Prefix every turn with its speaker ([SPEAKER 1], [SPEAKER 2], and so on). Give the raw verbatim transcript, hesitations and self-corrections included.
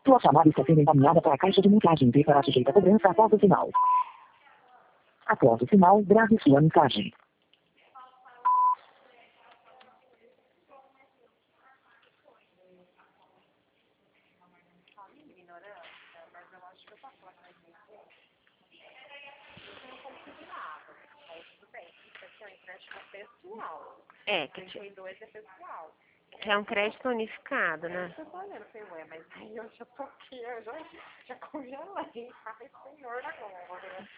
[SPEAKER 1] Sua chamada está sendo encaminhada para a caixa de mensagem e será sujeita a cobrança após o sinal. Após o sinal, grave sua mensagem.
[SPEAKER 2] É, que trinta e dois é pessoal. Que é um crédito unificado, né?
[SPEAKER 3] Eu tô olhando, falei, ué, mas aí eu já tô aqui, eu já, já congelei. Ai, senhor, agora.